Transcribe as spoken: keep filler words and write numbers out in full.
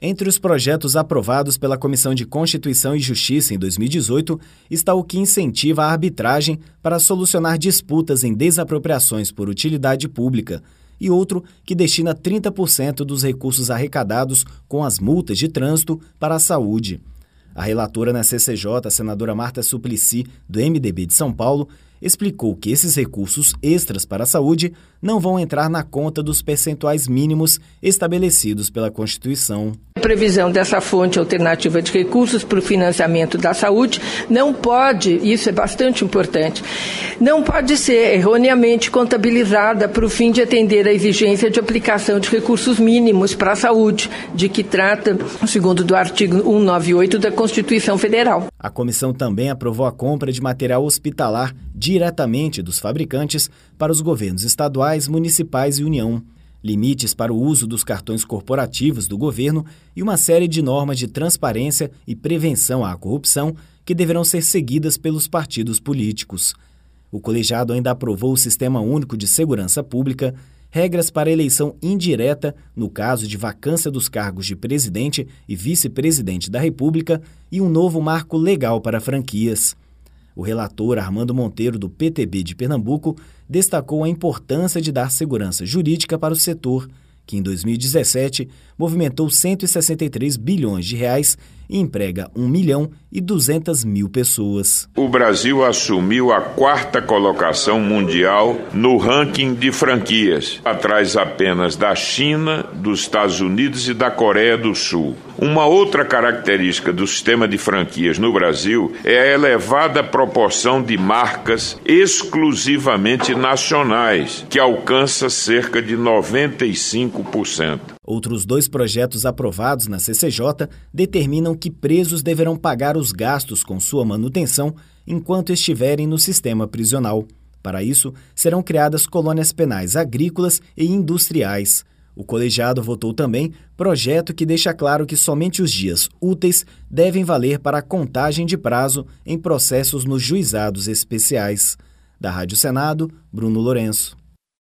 Entre os projetos aprovados pela Comissão de Constituição e Justiça em dois mil e dezoito está o que incentiva a arbitragem para solucionar disputas em desapropriações por utilidade pública e outro que destina trinta por cento dos recursos arrecadados com as multas de trânsito para a saúde. A relatora na C C J, a senadora Marta Suplicy, do M D B de São Paulo, explicou que esses recursos extras para a saúde não vão entrar na conta dos percentuais mínimos estabelecidos pela Constituição. A previsão dessa fonte alternativa de recursos para o financiamento da saúde não pode, isso é bastante importante, não pode ser erroneamente contabilizada para o fim de atender à exigência de aplicação de recursos mínimos para a saúde, de que trata, segundo do artigo cento e noventa e oito da Constituição Federal. A comissão também aprovou a compra de material hospitalar diretamente dos fabricantes para os governos estaduais, municipais e União, limites para o uso dos cartões corporativos do governo e uma série de normas de transparência e prevenção à corrupção que deverão ser seguidas pelos partidos políticos. O colegiado ainda aprovou o Sistema Único de Segurança Pública, regras para eleição indireta no caso de vacância dos cargos de presidente e vice-presidente da República e um novo marco legal para franquias. O relator Armando Monteiro, do P T B de Pernambuco, destacou a importância de dar segurança jurídica para o setor, que em dois mil e dezessete movimentou cento e sessenta e três bilhões de reais e emprega um milhão e duzentas mil pessoas. O Brasil assumiu a quarta colocação mundial no ranking de franquias, atrás apenas da China, dos Estados Unidos e da Coreia do Sul. Uma outra característica do sistema de franquias no Brasil é a elevada proporção de marcas exclusivamente nacionais, que alcança cerca de noventa e cinco por cento. Outros dois projetos aprovados na C C J determinam que presos deverão pagar os gastos com sua manutenção enquanto estiverem no sistema prisional. Para isso, serão criadas colônias penais agrícolas e industriais. O colegiado votou também projeto que deixa claro que somente os dias úteis devem valer para a contagem de prazo em processos nos juizados especiais. Da Rádio Senado, Bruno Lourenço.